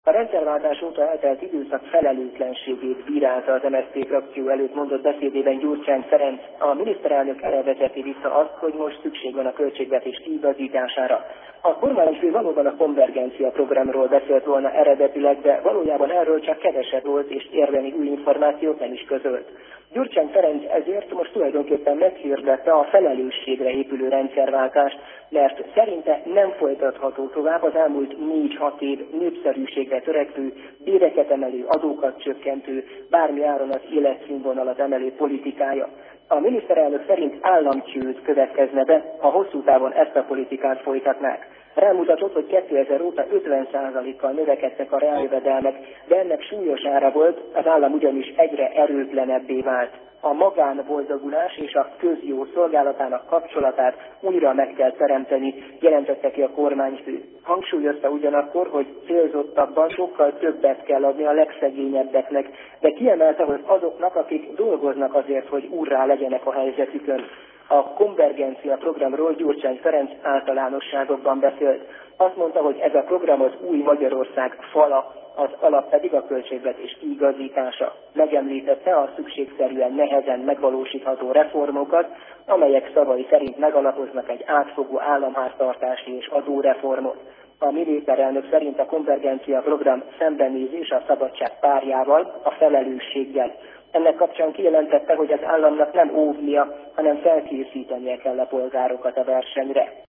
A rendszerváltás óta eltelt időszak felelőtlenségét bírálta az MSZP frakció előtt mondott beszédében Gyurcsány Ferenc. A miniszterelnök erre vezeti vissza azt, hogy most szükség van a költségvetés kiigazítására. A kormányfő valóban a konvergencia programról beszélt volna eredetileg, de valójában erről csak keveset volt és érdemi új információt nem is közölt. Gyurcsány Ferenc ezért most tulajdonképpen meghirdette a felelősségre épülő rendszerváltást, mert szerinte nem folytatható tovább az elmúlt 4-6 év népszerűségre törekvő, béreket emelő, adókat csökkentő, bármi áron az életszínvonalat emelő politikája. A miniszterelnök szerint államcsőd következne be, ha hosszú távon ezt a politikát folytatnák. Rámutatott, hogy 2000 óta 50%-kal növekedtek a reáljövedelmek, de ennek súlyos ára volt, az állam ugyanis egyre erőtlenebbé vált. A magánboldogulás és a közjó szolgálatának kapcsolatát újra meg kell teremteni, jelentette ki a kormányfő. Hangsúlyozta ugyanakkor, hogy célzottabban sokkal többet kell adni a legszegényebbeknek, de kiemelte, hogy azoknak, akik dolgoznak azért, hogy úrrá legyenek a helyzetükön. A konvergencia programról Gyurcsány Ferenc általánosságokban beszélt. Azt mondta, hogy ez a program az új Magyarország fala, az alap pedig a költségvetés kiigazítása. Megemlítette a szükségszerűen nehezen megvalósítható reformokat, amelyek szavai szerint megalapoznak egy átfogó államháztartási és adóreformot. A miniszterelnök szerint a konvergencia program szembenézés a szabadság párjával, a felelősséggel. Ennek kapcsán kijelentette, hogy az államnak nem óvnia, hanem felkészítenie kell a polgárokat a versenyre.